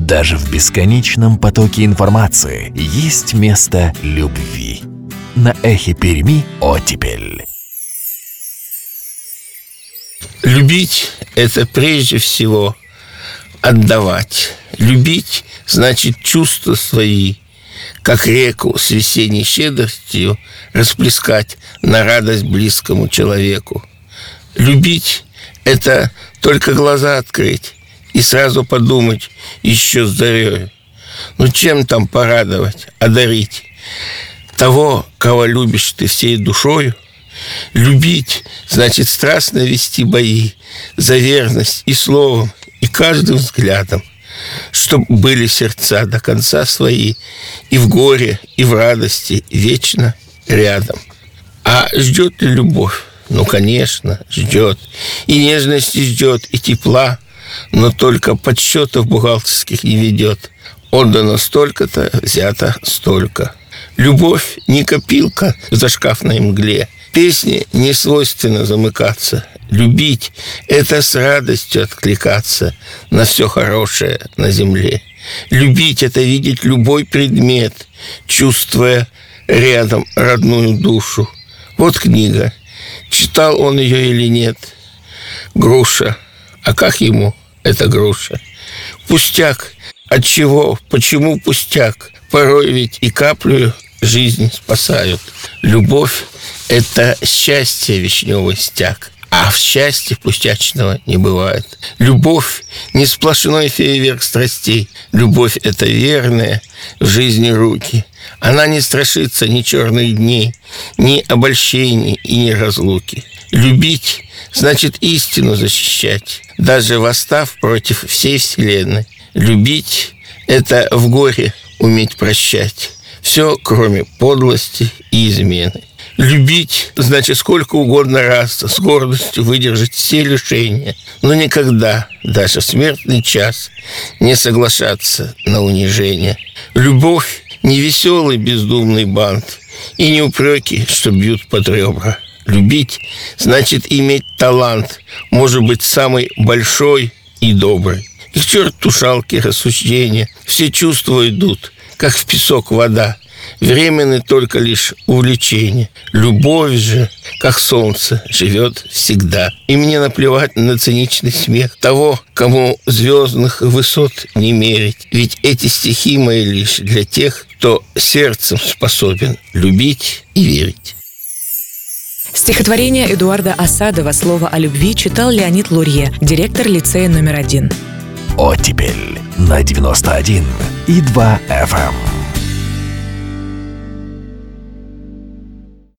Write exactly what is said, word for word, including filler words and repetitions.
Даже в бесконечном потоке информации есть место любви. На Эхе Перми «Оттепель». Любить – это прежде всего отдавать. Любить – значит чувства свои, как реку с весенней щедростью, расплескать на радость близкому человеку. Любить – это только глаза открыть и сразу подумать еще с зарею. Ну чем там порадовать, одарить того, кого любишь ты всей душою? Любить – значит страстно вести бои за верность и словом, и каждым взглядом, чтоб были сердца до конца свои и в горе, и в радости вечно рядом. А ждет ли любовь? Ну, конечно, ждет. И нежности ждет, и тепла, но только подсчетов бухгалтерских не ведет. Отдано столько-то, взято столько. Любовь не копилка в зашкафной мгле. Песне не свойственно замыкаться. Любить – это с радостью откликаться на все хорошее на земле. Любить – это видеть любой предмет, чувствуя рядом родную душу. Вот книга. Читал он ее или нет? Груша. А как ему эта груша? Пустяк. От чего? Почему пустяк? Порой ведь и каплю жизнь спасают. Любовь – это счастье, вишневый стяг. А в счастье пустячного не бывает. Любовь – не сплошной фейерверк страстей. Любовь – это верная в жизни руки. Она не страшится ни черных дней, ни обольщений и ни разлуки. Любить – значит истину защищать, даже восстав против всей вселенной. Любить – это в горе уметь прощать все, кроме подлости и измены. Любить – значит сколько угодно раз с гордостью выдержать все лишения, но никогда, даже в смертный час, не соглашаться на унижение. Любовь – не веселый бездумный бант и не упреки, что бьют под ребра. Любить – значит иметь талант, может быть, самый большой и добрый. И к черту шалки рассуждения, все чувства идут, как в песок вода. Временны только лишь увлечения. Любовь же, как солнце, живет всегда. И мне наплевать на циничный смех того, кому звездных высот не мерить. Ведь эти стихи мои лишь для тех, кто сердцем способен любить и верить. Стихотворение Эдуарда Асадова «Слово о любви» читал Леонид Лурье, директор лицея номер один. «Оттепель» на девяносто один и два эф эм.